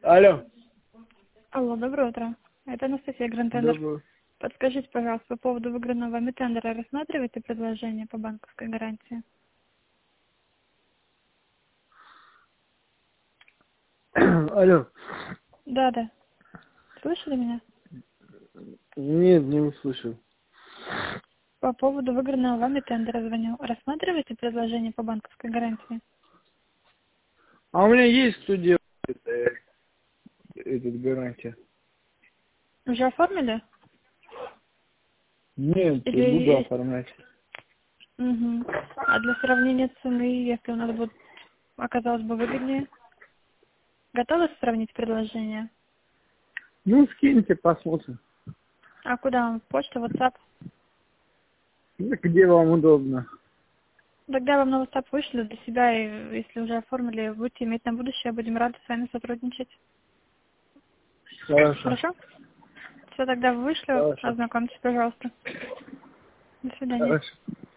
Алло. Алло, доброе утро. Это Анастасия, Гранд-тендер. Доброе. Подскажите, пожалуйста, по поводу выигранного вами тендера рассматриваете предложение по банковской гарантии? Алло. Да. Слышали меня? Нет, не услышал. По поводу выигранного вами тендера звоню. Рассматриваете предложение по банковской гарантии? А у меня есть кто делает этот гарантия? Уже оформили? Нет, Или буду есть? оформлять. Угу. А для сравнения цены, если у нас будет, оказалось бы выгоднее? Готовы сравнить предложение? Ну, скиньте, посмотрим. А куда вам? Почта, WhatsApp? Ну, где вам удобно. Тогда вам на WhatsApp вышлю для себя, и если уже оформили, будете иметь на будущее, будем рады с вами сотрудничать. Хорошо. Хорошо? Все, тогда вышлю, Хорошо. ознакомьтесь, пожалуйста. До свидания. Хорошо.